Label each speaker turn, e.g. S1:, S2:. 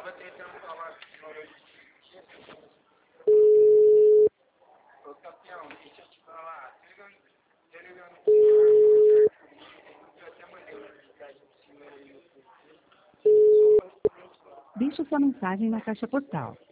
S1: Ô, campeão, deixa eu te falar. Eu até mandei uma mensagem pro senhor aí no Facebook.
S2: Deixe sua mensagem na caixa postal.